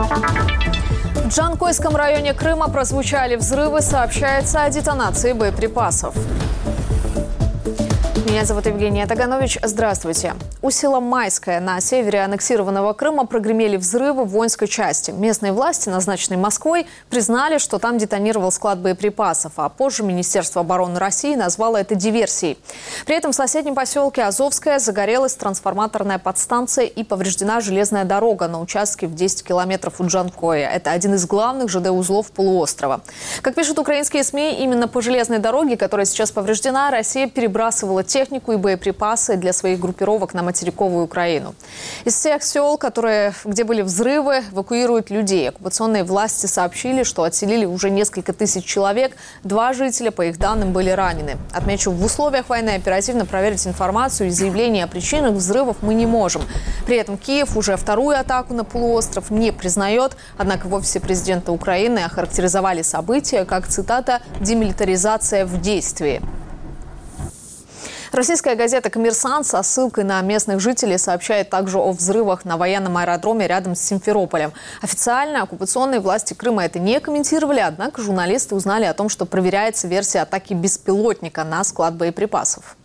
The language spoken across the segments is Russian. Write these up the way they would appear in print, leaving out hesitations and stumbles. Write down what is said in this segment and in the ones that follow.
В Джанкойском районе Крыма прозвучали взрывы, сообщается о детонации боеприпасов. Меня зовут Евгения Таганович. Здравствуйте. У села Майское на севере аннексированного Крыма прогремели взрывы в воинской части. Местные власти, назначенные Москвой, признали, что там детонировал склад боеприпасов, а позже Министерство обороны России назвало это диверсией. При этом в соседнем поселке Азовское загорелась трансформаторная подстанция и повреждена железная дорога на участке в 10 километров от Джанкоя. Это один из главных ЖД-узлов полуострова. Как пишут украинские СМИ, именно по железной дороге, которая сейчас повреждена, Россия перебрасывала технику и боеприпасы для своих группировок на материковую Украину. Из всех сел, где были взрывы, эвакуируют людей. Оккупационные власти сообщили, что отселили уже несколько тысяч человек. 2 жителя, по их данным, были ранены. Отмечу, в условиях войны оперативно проверить информацию и заявления о причинах взрывов мы не можем. При этом Киев уже вторую атаку на полуостров не признает. Однако в офисе президента Украины охарактеризовали события как, цитата, «демилитаризация в действии». Российская газета «Коммерсант» со ссылкой на местных жителей сообщает также о взрывах на военном аэродроме рядом с Симферополем. Официально оккупационные власти Крыма это не комментировали, однако журналисты узнали о том, что проверяется версия атаки беспилотника на склад боеприпасов.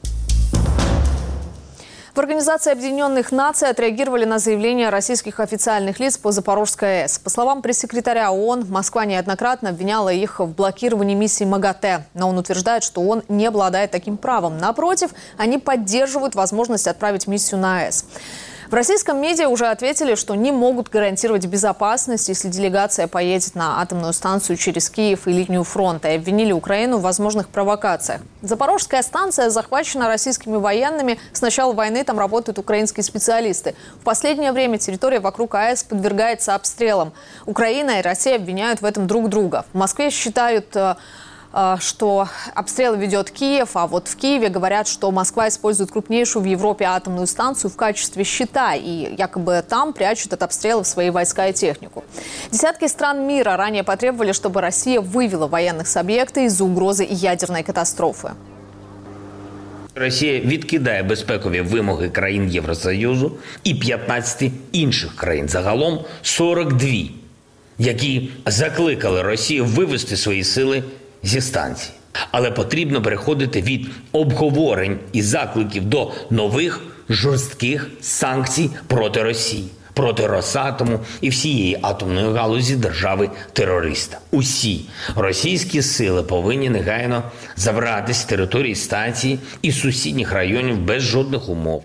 В Организации Объединенных Наций отреагировали на заявления российских официальных лиц по Запорожской АЭС. По словам пресс-секретаря ООН, Москва неоднократно обвиняла их в блокировании миссии МАГАТЭ. Но он утверждает, что ООН не обладает таким правом. Напротив, они поддерживают возможность отправить миссию на АЭС. В российском медиа уже ответили, что не могут гарантировать безопасность, если делегация поедет на атомную станцию через Киев и линию фронта, и обвинили Украину в возможных провокациях. Запорожская станция захвачена российскими военными. С начала войны там работают украинские специалисты. В последнее время территория вокруг АЭС подвергается обстрелам. Украина и Россия обвиняют в этом друг друга. В Москве считают, что обстрелы ведет Киев, а вот в Киеве говорят, что Москва использует крупнейшую в Европе атомную станцию в качестве щита, и якобы там прячут от обстрелов свои войска и технику. Десятки стран мира ранее потребовали, чтобы Россия вывела военных с объекта из-за угрозы ядерной катастрофи. Росія відкидає безпекові вимоги країн Євросоюзу і 15 інших країн, загалом 42, які закликали Росію вивести свої сили зі станції. Але потрібно переходити від обговорень і закликів до нових жорстких санкцій проти Росії, проти Росатому і всієї атомної галузі держави-терориста. Усі російські сили повинні негайно забрати з території станції і сусідніх районів без жодних умов.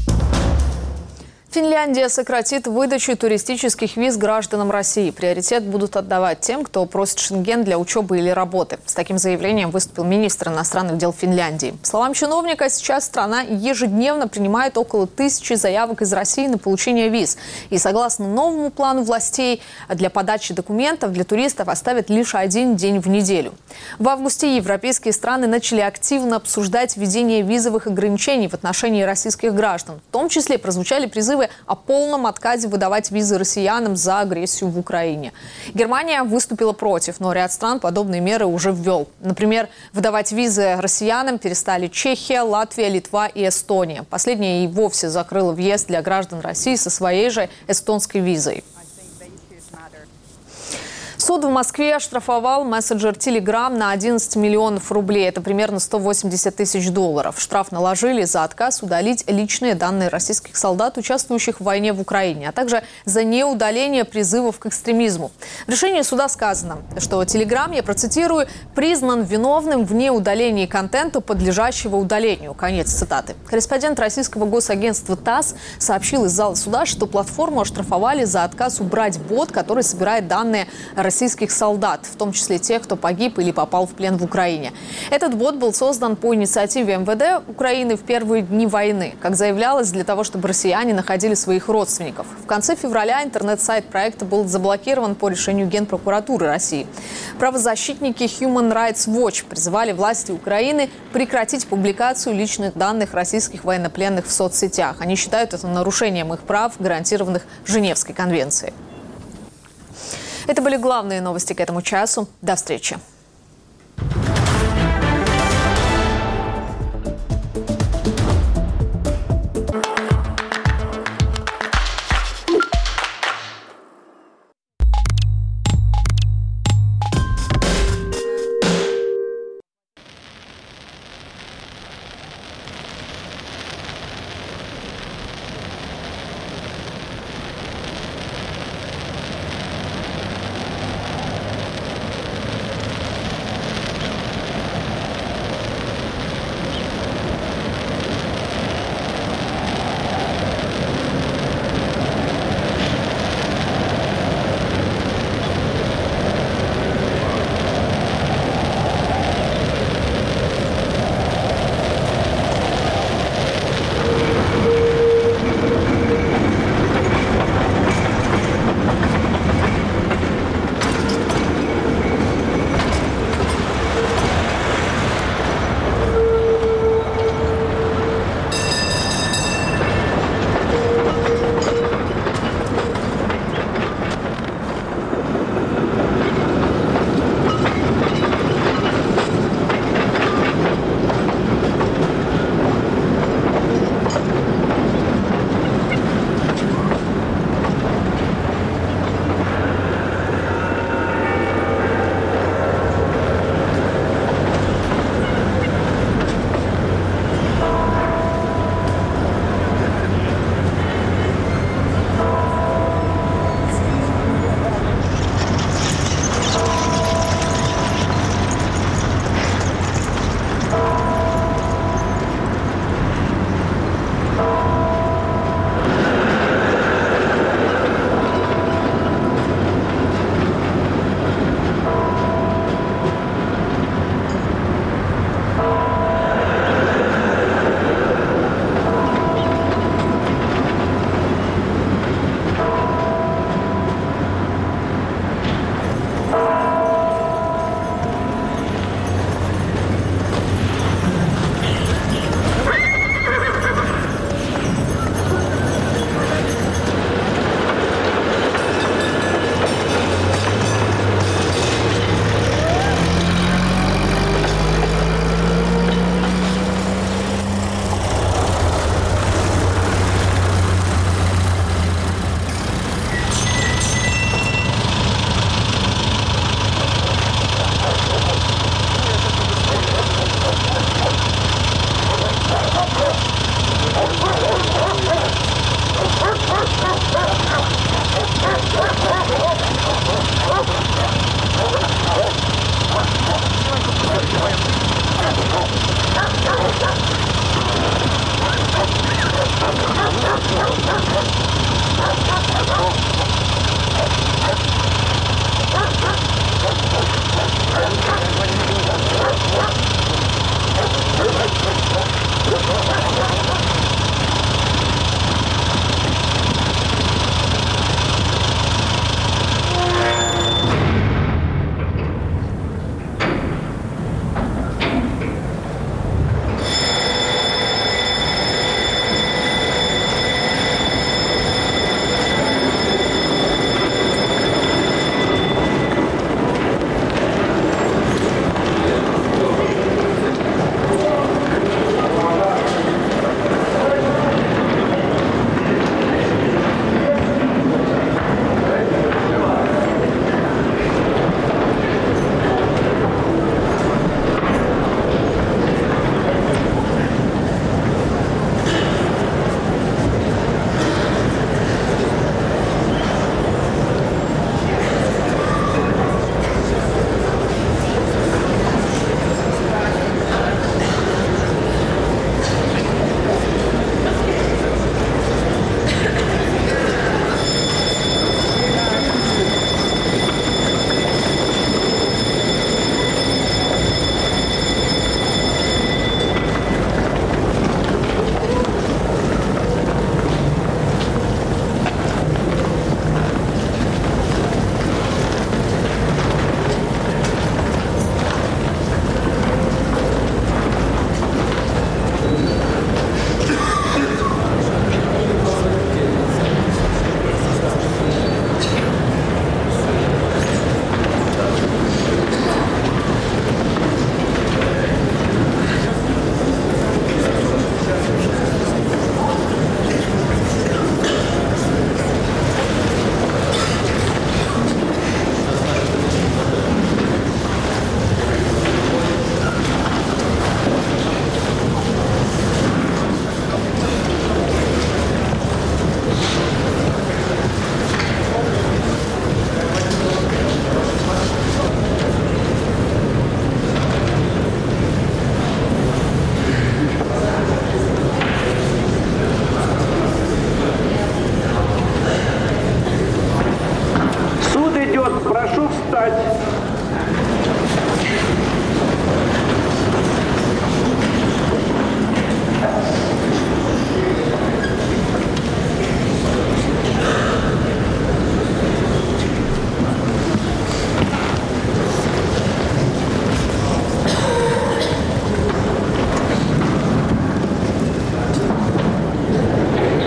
Финляндия сократит выдачу туристических виз гражданам России. Приоритет будут отдавать тем, кто просит шенген для учебы или работы. С таким заявлением выступил министр иностранных дел Финляндии. По словам чиновника, сейчас страна ежедневно принимает около 1000 заявок из России на получение виз. И согласно новому плану властей, для подачи документов для туристов оставят лишь 1 день в неделю. В августе европейские страны начали активно обсуждать введение визовых ограничений в отношении российских граждан. В том числе прозвучали призывы о полном отказе выдавать визы россиянам за агрессию в Украине. Германия выступила против, но ряд стран подобные меры уже ввел. Например, выдавать визы россиянам перестали Чехия, Латвия, Литва и Эстония. Последняя и вовсе закрыла въезд для граждан России со своей же эстонской визой. Суд в Москве оштрафовал мессенджер Telegram на 11 миллионов рублей. Это примерно 180 тысяч долларов. Штраф наложили за отказ удалить личные данные российских солдат, участвующих в войне в Украине, а также за неудаление призывов к экстремизму. В решении суда сказано, что Telegram, я процитирую, признан виновным в неудалении контента, подлежащего удалению. Конец цитаты. Корреспондент российского госагентства ТАСС сообщил из зала суда, что платформу оштрафовали за отказ убрать бот, который собирает данные российских солдат, в том числе тех, кто погиб или попал в плен в Украине. Этот бот был создан по инициативе МВД Украины в первые дни войны. Как заявлялось, для того, чтобы россияне находили своих родственников. В конце февраля интернет-сайт проекта был заблокирован по решению Генпрокуратуры России. Правозащитники Human Rights Watch призывали власти Украины прекратить публикацию личных данных российских военнопленных в соцсетях. Они считают это нарушением их прав, гарантированных Женевской конвенцией. Это были главные новости к этому часу. До встречи.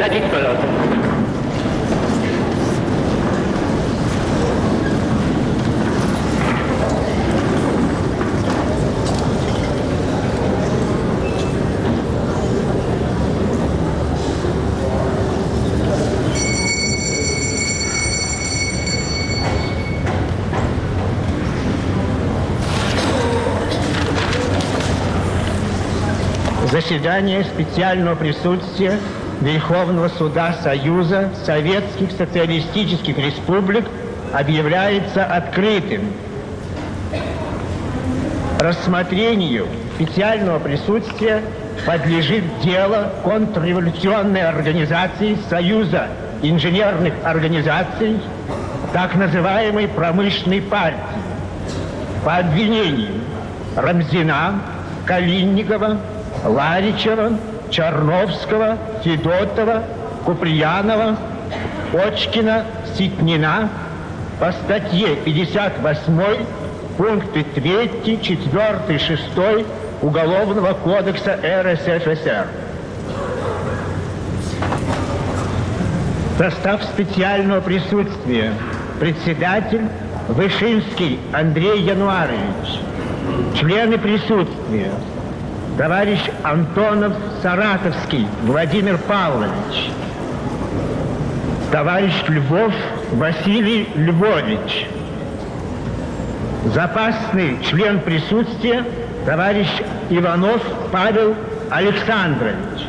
Садитесь, пожалуйста. Заседание специального присутствия Верховного суда Союза Советских Социалистических Республик объявляется открытым. Рассмотрению специального присутствия подлежит дело контрреволюционной организации Союза инженерных организаций, так называемой промышленной партии, по обвинению Рамзина, Калинникова, Ларичева, Черновского, Федотова, Куприянова, Очкина, Ситнина по статье 58, пункты 3, 4, 6 Уголовного кодекса РСФСР. Состав специального присутствия. Председатель Вышинский Андрей Януарович. Члены присутствия. Товарищ Антонов Саратовский Владимир Павлович. Товарищ Львов Василий Львович. Запасный член присутствия товарищ Иванов Павел Александрович.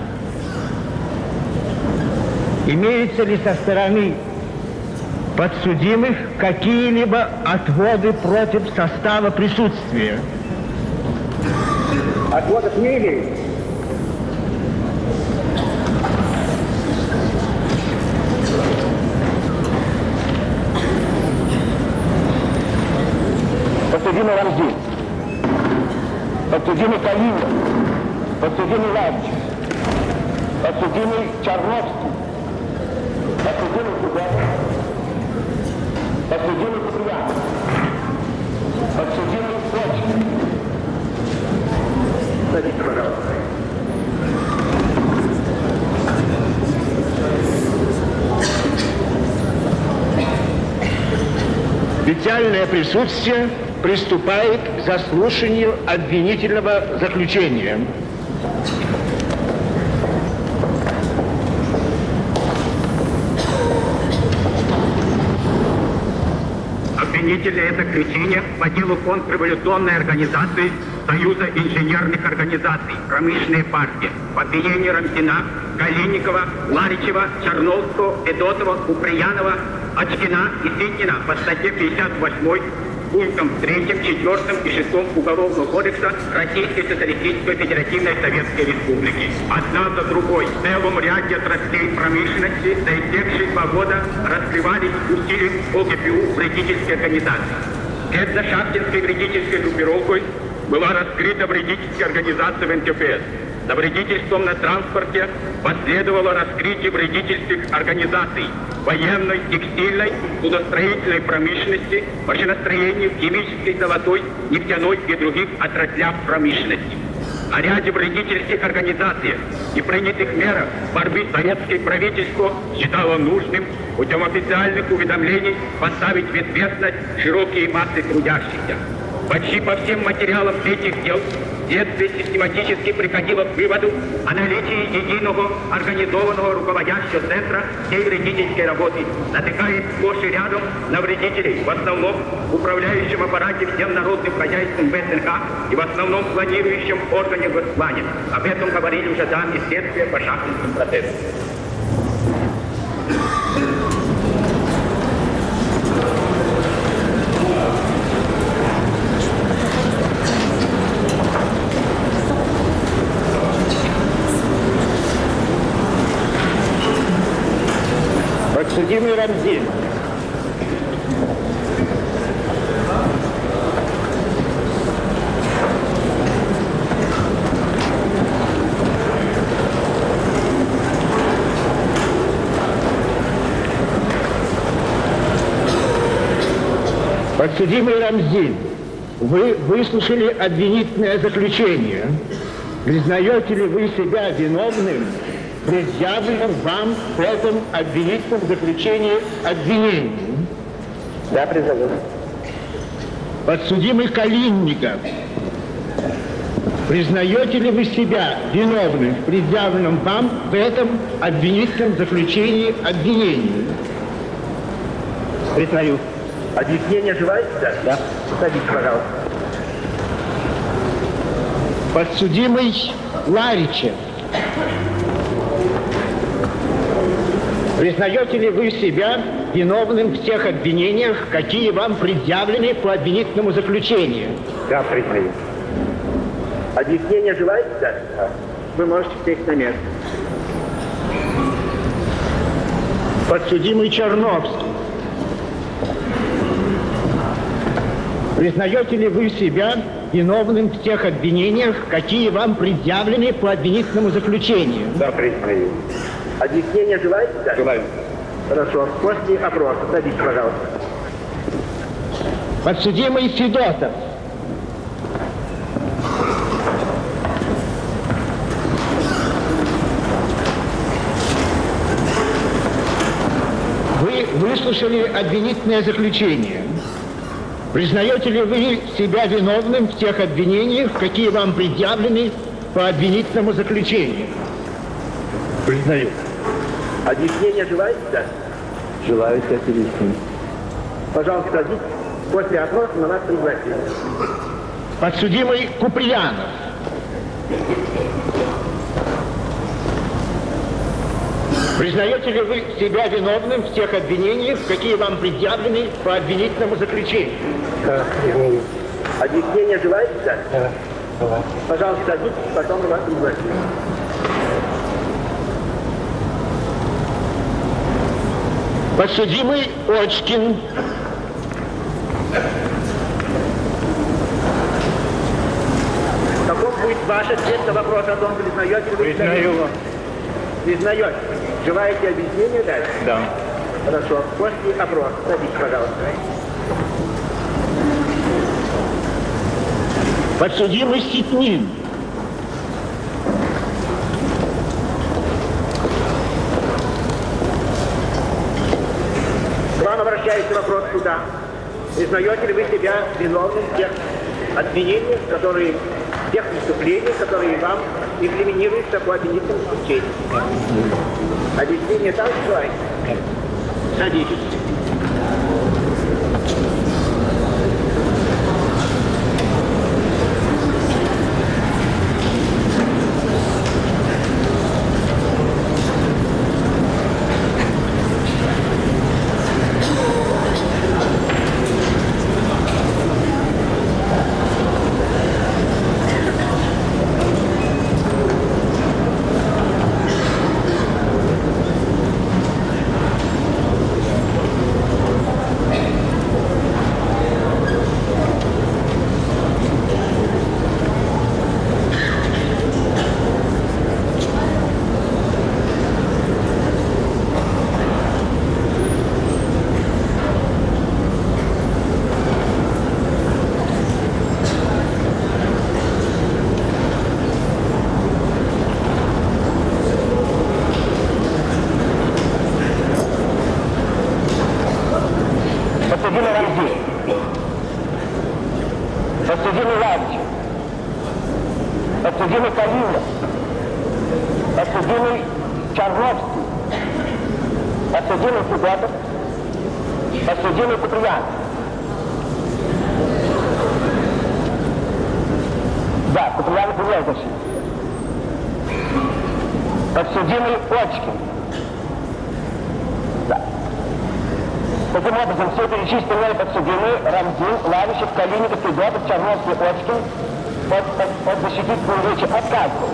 Имеются ли со стороны подсудимых какие-либо отводы против состава присутствия? Отводов не имеется. Подсудимый Рамзин, подсудимый Калинов, подсудимый Ларич, подсудимый Черновский, подсудимый Федотов, подсудимый Куприянов, подсудимый Очкин. Садитесь, пожалуйста. Специальное присутствие приступает к заслушанию обвинительного заключения. Обвинительное заключение по делу контрреволюционной организации Союза инженерных организаций «Промышленная партия» по обвинению Рамзина, Калинникова, Ларичева, Черновского, Федотова, Куприянова, Очкина и Ситнина по статье 58 пунктам 3, 4 и 6 Уголовного кодекса Российской Социалистической Федеративной Советской Республики. Одна за другой в целом ряде отраслей промышленности за истекшие 2 года раскрывались усилием ОГПУ вредительской организации. Этно-шахтинской вредительской группировкой была раскрыта вредительская организация в НКПС. За вредительством на транспорте последовало раскрытие вредительских организаций военной, текстильной, судостроительной промышленности, машиностроению, химической, золотой, нефтяной и других отраслях промышленности. О ряде вредительских организаций и принятых мерах борьбы советское правительство считало нужным путем официальных уведомлений поставить в известность широкие массы трудящихся. Почти по всем материалам этих дел следствие систематически приходило к выводу о наличии единого организованного руководящего центра всей вредительской работы, натыкаясь сплошь и рядом на вредителей, в основном в управляющем аппарате всем народным хозяйством ВСНХ и в основном в планирующем органе Госплане. Об этом говорили уже данные следствия по шахтинским процессам. Подсудимый Рамзин. Подсудимый Рамзин, вы выслушали обвинительное заключение. Признаете ли вы себя виновным предъявленном вам в этом обвинительном заключении обвинений? Да, признаю. Подсудимый Калинников, признаете ли вы себя виновным в предъявленном вам в этом обвинительном заключении обвинений? Признаю. Объяснение желаете? Да. Садитесь, пожалуйста. Подсудимый Ларичев, признаете ли вы себя виновным в тех обвинениях, какие вам предъявлены по обвинительному заключению? Да, признаю. Объяснение желаете? Да. Вы можете сесть на место. Подсудимый Черновский, признаете ли вы себя виновным в тех обвинениях, какие вам предъявлены по обвинительному заключению? Да, признаю. Объяснение желаете? Да? Желаю. Хорошо. После опроса. Садитесь, пожалуйста. Подсудимый Федотов, вы выслушали обвинительное заключение. Признаете ли вы себя виновным в тех обвинениях, какие вам предъявлены по обвинительному заключению? Признаю. Объяснение желаете? Да. Желаю это объяснить. Пожалуйста, садитесь. После опроса на вас пригласили. Подсудимый Куприянов, признаете ли вы себя виновным в тех обвинениях, какие вам предъявлены по обвинительному заключению? Да, признаю. Объяснение желаете? Да. Да. Пожалуйста, садитесь, потом на вас пригласили. Подсудимый Очкин, каков будет ваш ответ на вопрос о том, признаете ли вы? Признаю. Признаете. Желаете объяснение дать? Да. Хорошо. После опроса. Садитесь, пожалуйста. Подсудимый Ситнин, к вам обращается вопрос суда. Признаете ли вы себя виновным в тех обвинениях, тех преступлениях, которые вам инкриминируются по обвинительному заключению? Объяснение так желаете? Садитесь. Подсудимый Ларичев, подсудимый Калинов, подсудимый Черновский, подсудимый Федотов, подсудимый Куприянов. Да, Куприянов принял защиту. Подсудимый Очкин. Да. Таким образом, все перечисленные подсудимые Рамзин, Ларичев, Калинников, Федотов, Черновский, Очкин от защитительной речи отказывают.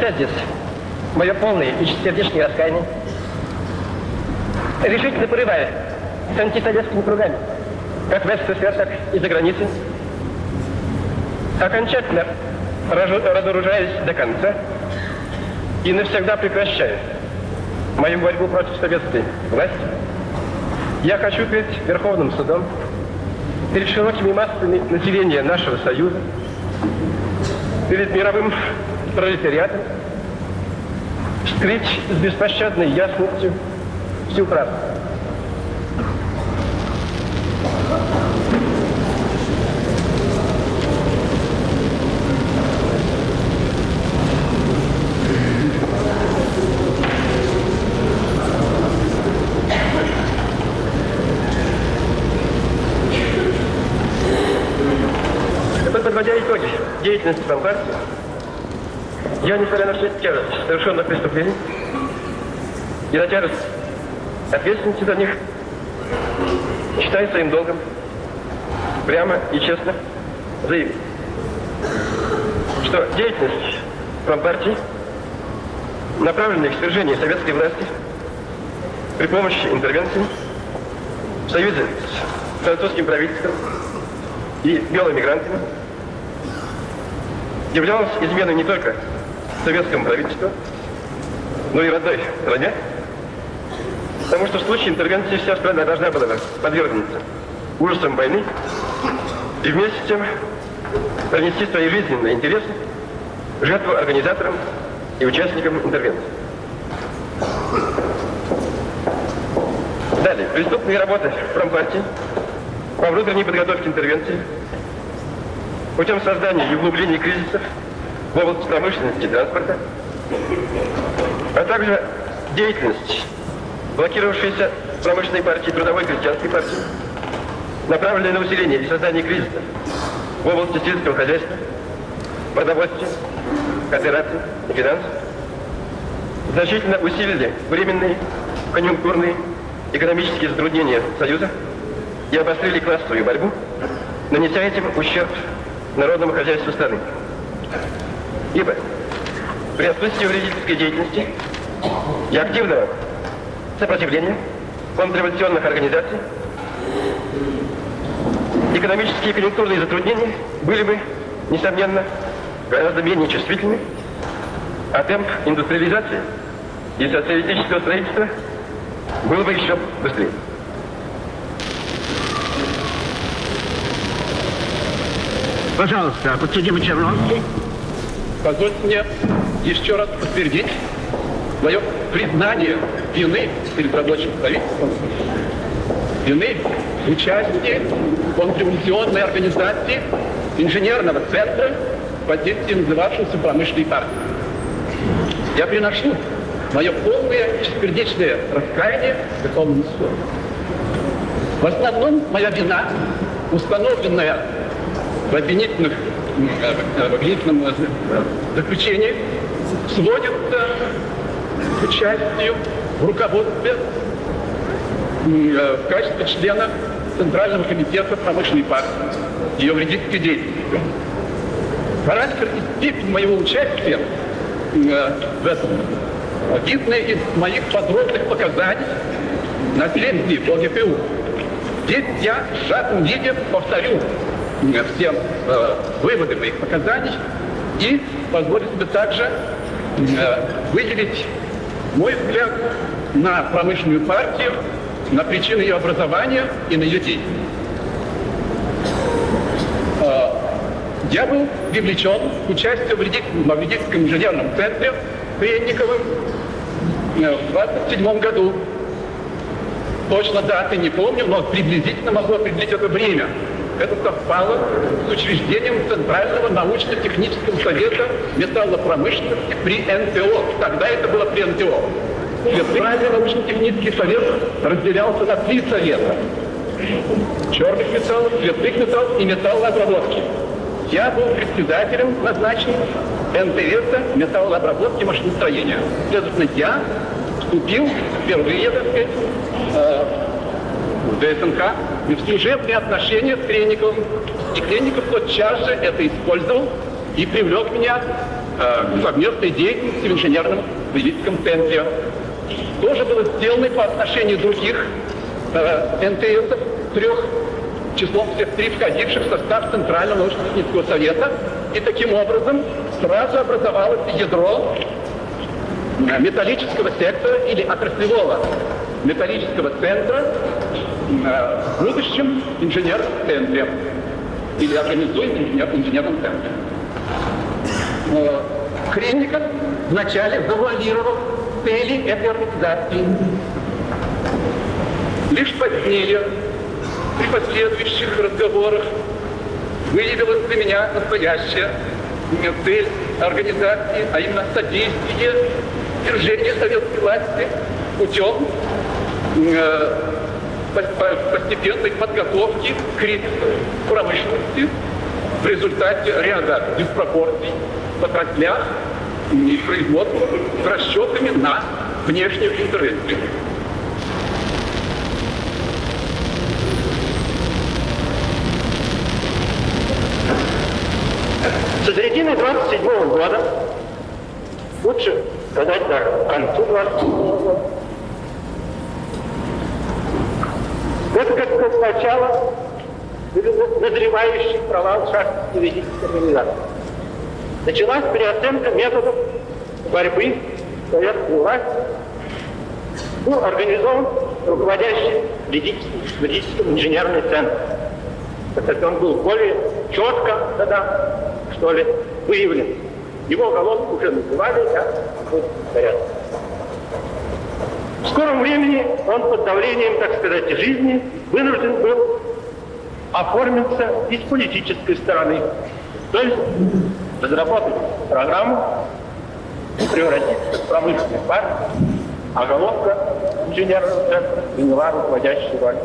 излагая здесь мое полное и чистосердечное раскаяние, решительно порывая с антисоветскими кругами, как в СССР, так и за границей, окончательно разоружаясь до конца и навсегда прекращая мою борьбу против советской власти, я хочу перед Верховным судом, перед широкими массами населения нашего Союза, перед мировым пролетариатом скрыть с беспощадной ясностью всю правду. Подводя итоги деятельности Компартии, я, несмотря на все тяжесть совершенных преступлений и на тяжесть ответственности за них, считаю своим долгом прямо и честно заявить, что деятельность Компартии, направленная к свержению советской власти при помощи интервенции в союзе с французским правительством и беломигрантами, являлась изменой не только советскому правительству, но и родной стране, потому что в случае интервенции вся страна должна была подвергнуться ужасам войны и вместе с тем принести свои жизненные интересы в жертву организаторам и участникам интервенции. Далее. Преступные работы Промпартии по внутренней подготовке интервенции путем создания и углубления кризисов в области промышленности и транспорта, а также деятельность блокировавшейся промышленной партии, трудовой и крестьянской партии, направленная на усиление и создание кризиса в области сельского хозяйства, продовольствия, кооперации и финансов, значительно усилили временные конъюнктурные экономические затруднения Союза и обострили классовую борьбу, нанеся этим ущерб народному хозяйству страны. Ибо при отсутствии вредительской деятельности и активного сопротивления контрреволюционных организаций экономические и конъюнктурные затруднения были бы, несомненно, гораздо менее чувствительны, а темп индустриализации и социалистического строительства был бы еще быстрее. Пожалуйста, подсудимый Черновский. Позвольте мне еще раз подтвердить мое признание вины перед рабочим правительством, вины в участии в контрреволюционной организации инженерного центра под действием называвшейся промышленной партии. Я приношу мое полное чистосердечное раскаяние Верховному суду. В основном моя вина, установленная в обвинительном заключении, сводится к участию в руководстве в качестве члена Центрального комитета промышленной партии, ее вредительской деятельности. Характер и степень моего участия в этом видно из моих подробных показаний на следствии по ГПУ. Здесь я в сжатом виде повторю все выводы моих показаний и позволю себе также выделить мой взгляд на промышленную партию, на причины ее образования и на ее деятельность. Я был привлечен к участию в вредительском инженерном центре Хренниковым в 1927 году. Точно даты не помню, но приблизительно могу определить это время. Это совпало с учреждением Центрального научно-технического совета металлопромышленности при НТО. Тогда это было при НТО. Центральный научно-технический совет разделялся на 3 совета: черных металлов, цветных металлов и металлообработки. Я был председателем назначен НТСа металлообработки и машиностроения. Следовательно, я вступил впервые, так сказать, в ДСНК и в служебные отношения с Хренниковым. И Хренников тотчас же это использовал и привлек меня совместной деятельности в инженерном строительском центре. Тоже было сделано по отношению других НТСов, числом всех 3 входивших в состав Центрального научно-технического совета. И таким образом сразу образовалось ядро металлического сектора или отраслевого металлического центра в будущем инженерном центре или организуем инженерном центре. Хренников вначале завуалировал цели этой организации. Лишь позднее, при последующих разговорах, выявилась для меня настоящая цель организации, а именно содействие держения советской власти путем постепенной подготовки к кризису промышленности в результате ряда диспропорций в отраслях и производстве с расчетами на внешнюю интервенцию. Со середины 27 года, лучше сказать даже к концу 27 года, это как начало назревающий провал шахтинской юридической организации. Началась переоценка методов борьбы с советской властью, организован руководящий юридическим инженерный центр. Кстати, он был более четко тогда, что ли, выявлен. Его головку уже называли как порядок. В скором времени он под давлением, так сказать, жизни вынужден был оформиться и с политической стороны. То есть разработать программу и превратиться в промышленную партию, а головка инженерного центра приняла руководящую роль.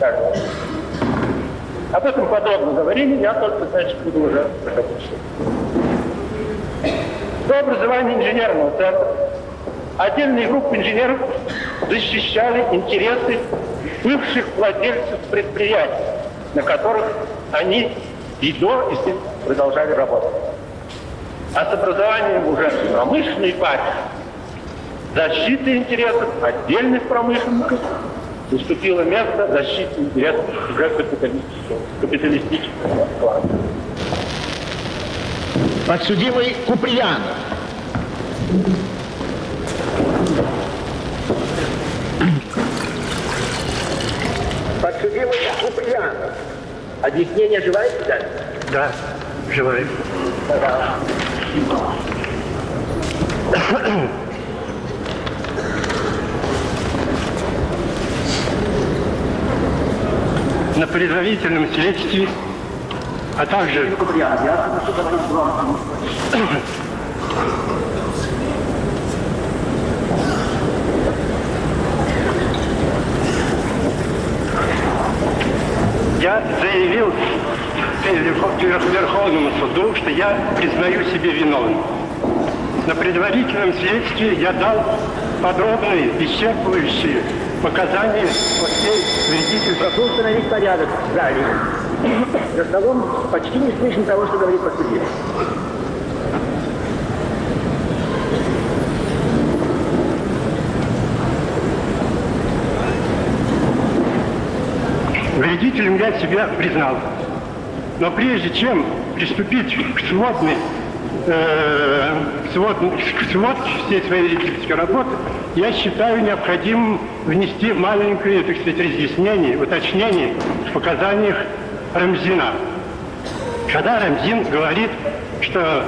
Об этом подробно говорили, я только, значит, буду уже проходить. До образования инженерного центра отдельные группы инженеров защищали интересы бывших владельцев предприятий, на которых они и до, и продолжали работать. А с образованием уже промышленной партии защиты интересов отдельных промышленников уступило место защите интересов уже капиталистического класса. Подсудимый Куприянов. Подсудимый Куприянов. Объяснение желаете дать? Да, желаю. На предварительном следствии, а также я заявил Верховному суду, что я признаю себя виновным. На предварительном следствии я дал подробные, исчерпывающие показания по всей вредительной. Прошу установить порядок в зале. За столом почти не слышно того, что говорит подсудимый. Вредителем я себя признал. Но прежде чем приступить к сводке всей своей вредительской работы, я считаю необходимым внести маленькое, так сказать, разъяснение, уточнение в показаниях Рамзина. Когда Рамзин говорит, что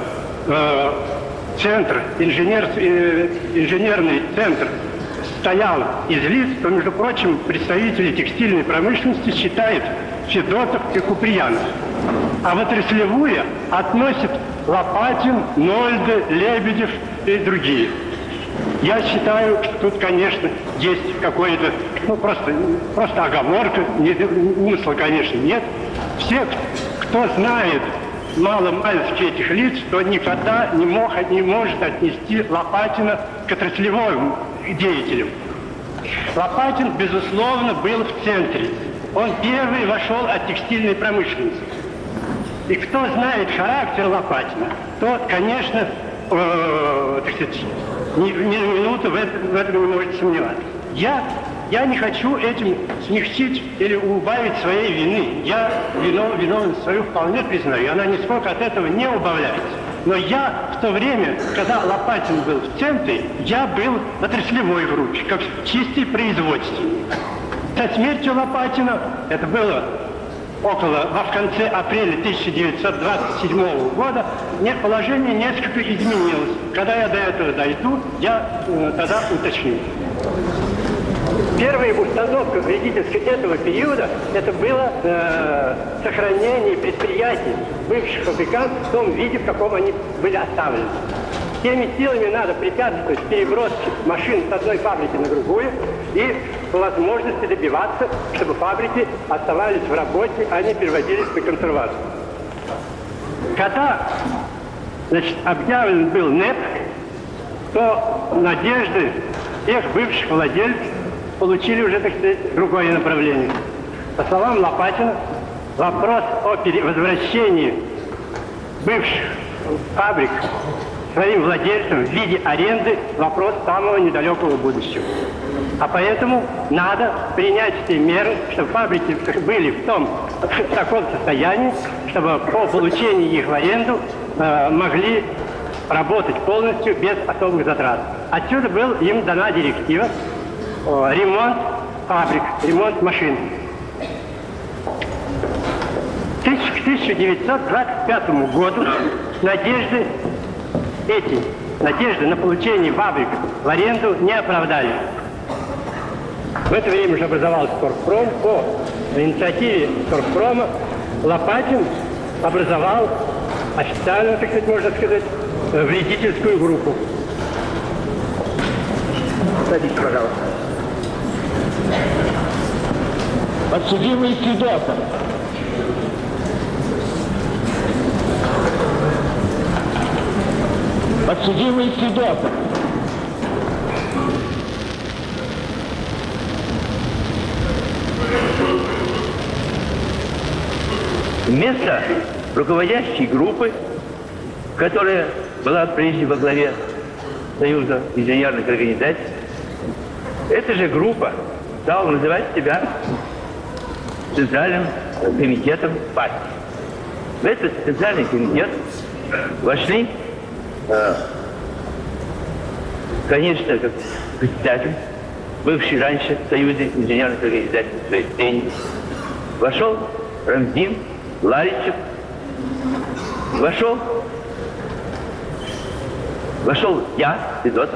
инженерный центр стоял из лиц, то, между прочим, представители текстильной промышленности считают Федотов и Куприянов. А в отраслевую относят Лопатин, Нольде, Лебедев и другие. Я считаю, что тут, конечно, есть какое-то, просто оговорка, смысла, конечно, нет. Все, кто знает мало-мальски этих лиц, то никогда не может отнести Лопатина к отраслевым деятелям. Лопатин, безусловно, был в центре. Он первый вошел от текстильной промышленности. И кто знает характер Лопатина, то, конечно, так сказать, ни минуту в этом не можете сомневаться. Я не хочу этим смягчить или убавить своей вины. Я виновность свою вполне признаю. Она нисколько от этого не убавляется. Но я в то время, когда Лопатин был в центре, я был в отраслевой группе, как чистый производственник. Со смертью Лопатина, это было в конце апреля 1927 года, положение несколько изменилось. Когда я до этого дойду, я тогда уточню. Первая установка вредительской этого периода это было сохранение предприятий бывших фабрикантов в том виде, в каком они были оставлены. Теми силами надо препятствовать переброске машин с одной фабрики на другую и по возможности добиваться, чтобы фабрики оставались в работе, а не переводились на консервацию. Когда объявлен был НЭП, то надежды тех бывших владельцев получили уже, так сказать, другое направление. По словам Лопатина, вопрос о возвращении бывших фабрик своим владельцам в виде аренды вопрос самого недалекого будущего. А поэтому надо принять те меры, чтобы фабрики были в таком состоянии, чтобы по получении их в аренду могли работать полностью без особых затрат. Отсюда была им дана директива ремонт фабрик, ремонт машин. К 1925 году надежды на получение фабрик в аренду не оправдались. В это время уже образовался Торгпром. По инициативе Торгпрома Лопатин образовал официально, так сказать, можно сказать, вредительскую группу. Садитесь, пожалуйста. Подсудимый Федотов. Подсудимый Федотов. Место руководящей группы, которая была прежде во главе Союза инженерных организаций, эта же группа стала называть себя Центральным комитетом партии. В этот Центральный комитет вошли, конечно, как председатель, бывший раньше в Союзе инженерных организаций строительства, вошел Рамзин Ларичев, вошел я, Федотов.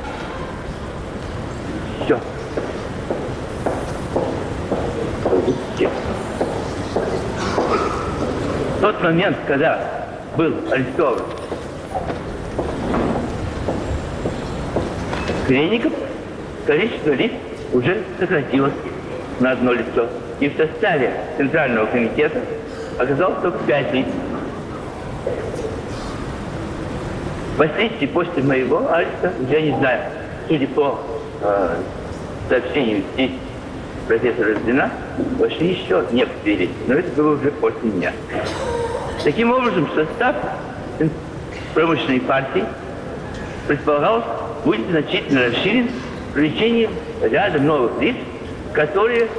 Все. В тот момент, когда был арестован Кренников, количество лиц уже сократилось на одно лицо. И в составе Центрального комитета оказалось только 5 лиц. Впоследствии, после моего ареста, я не знаю, судя по сообщению здесь профессора Зина, вошли еще некоторые лица, но это было уже после меня. Таким образом, состав промышленной партии предполагалось будет значительно расширен привлечением ряда новых лиц, которые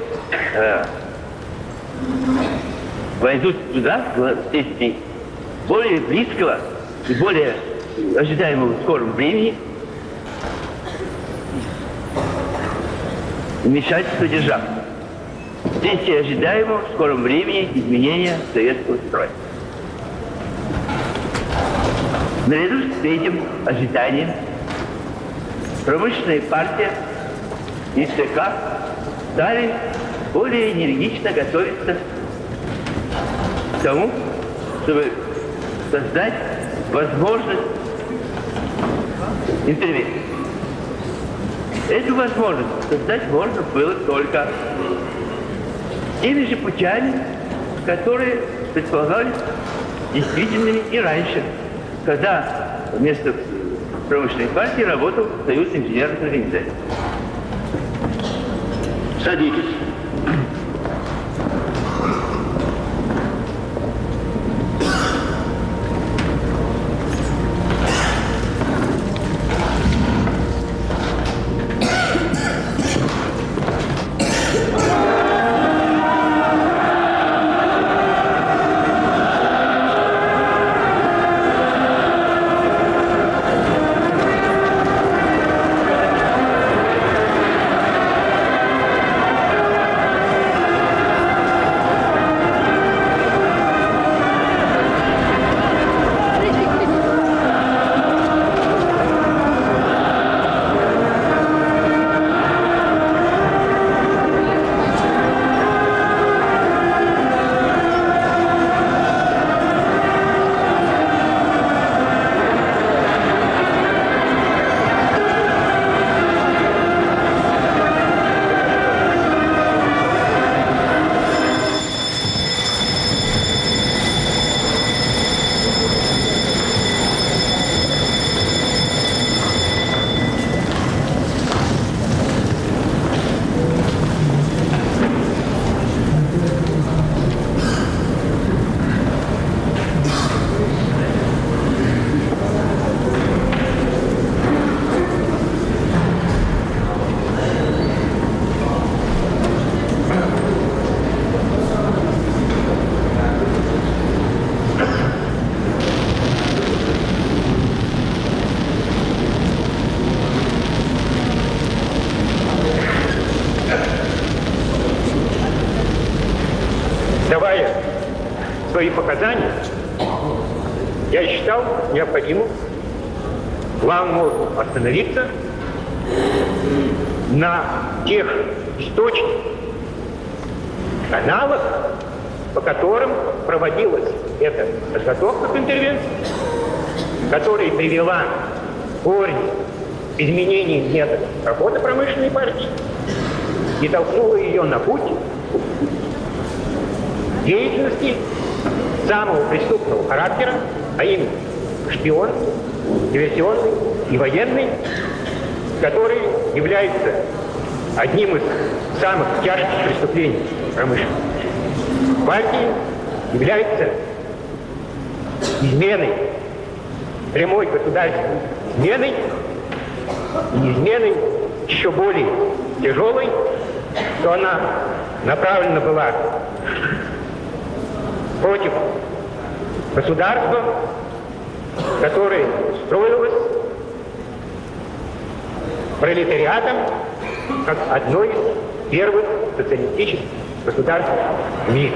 войдут туда вследствие более близкого и более ожидаемого в скором времени вмешательства державы. Вследствие ожидаемого в скором времени изменения советского строя. Наряду с этим ожиданием промышленная партия и ЦК стали более энергично готовиться к тому, чтобы создать возможность интервенции. Эту возможность создать можно было только теми же путями, которые предполагались действительными и раньше, когда вместо промышленной партии работал Союз инженерных организаций. Садитесь. свои показания, я считал необходимым главным образом остановиться на тех источниках, каналах, по которым проводилась эта подготовка к интервенции, которая привела к корню изменений методов работы промышленной партии и толкнула ее на путь деятельности самого преступного характера, а именно шпионской, диверсионной и военной, который является одним из самых тяжких преступлений промышленности партии, является изменой, прямой государственной изменой и изменой еще более тяжелой, что она направлена была против государства, которое строилось пролетариатом как одно из первых социалистических государств в мире.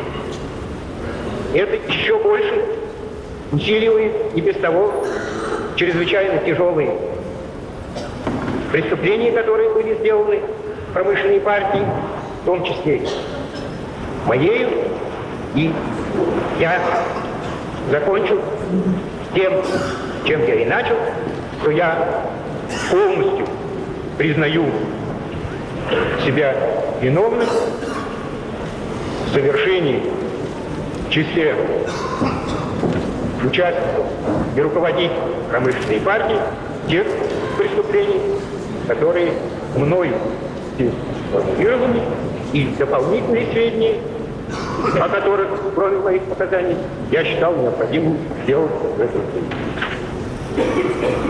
Это еще больше усиливает и без того чрезвычайно тяжелые преступления, которые были сделаны промышленной партией, в том числе моею. И я закончу тем, чем я и начал, что я полностью признаю себя виновным в совершении в числе участников и руководителей промышленной партии тех преступлений, которые мною сформулированы, и дополнительные сведения, о которых, кроме моих показаний, я считал необходимым сделать в этом случае.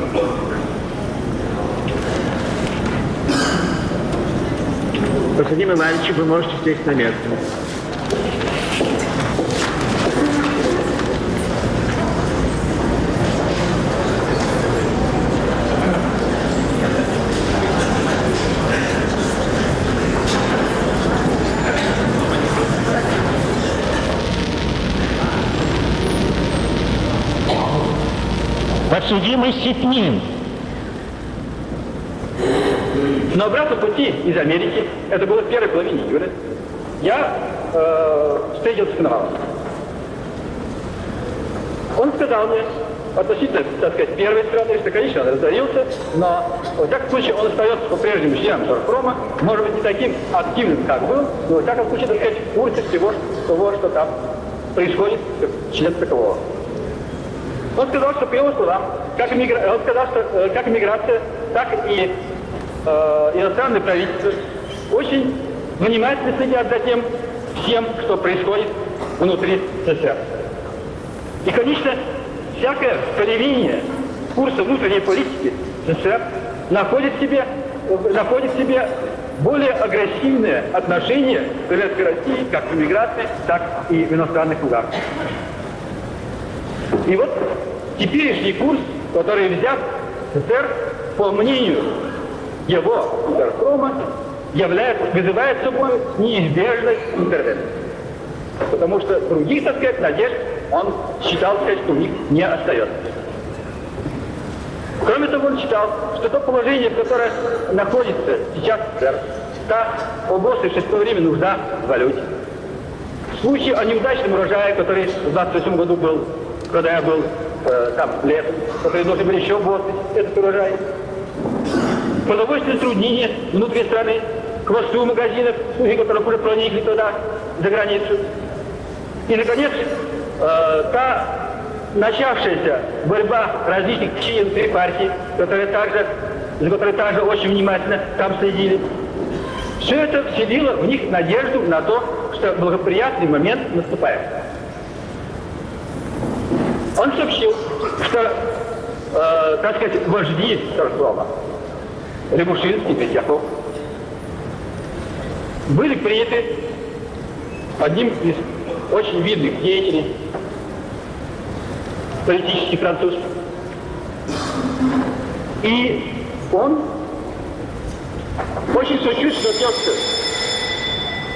Константин Иванович, вы можете сесть на место. Подсудимый Ситнин. На обратном пути из Америки, это было в первой половине июля, я встретился с Коноваловым. Он сказал мне, относительно, так сказать, первой страны, что, конечно, он разорился, но, во всяком случае, он остается по-прежнему членом Торгпрома, может быть, не таким активным, как был, но, во всяком случае, так сказать, в курсе всего того, что там происходит, как член такового. Он сказал, что, по его словам, как иммиграция, так и иностранные правительства очень внимательно следят за тем, всем, что происходит внутри СССР. И, конечно, всякое колебание курса внутренней политики СССР находит в себе более агрессивное отношение к Советской России, как в иммиграции, так и в иностранных кругах. И вот теперешний курс, который взят СССР, по мнению его Торгпрома, вызывает собой неизбежной интервенции. Потому что других, так сказать, надежд он считал, что у них не остается. Кроме того, он считал, что то положение, в которое находится сейчас СССР, та обострившая в то время нужда в валюте, в случае о неудачном урожае, который в 1928 году был, когда я был там летом, которые должны были еще обострить этот урожай, продовольственные затруднения внутри страны, к хвосту магазинов, которые уже проникли туда, за границу. И, наконец, та начавшаяся борьба различных членов внутри партии, за которой также очень внимательно там следили. Все это вселило в них надежду на то, что благоприятный момент наступает. Он сообщил, что, так сказать, вожди Торгпрома, Рябушинский, Третьяков, были приняты одним из очень видных деятелей политических французских. И он очень сочувственно отнесся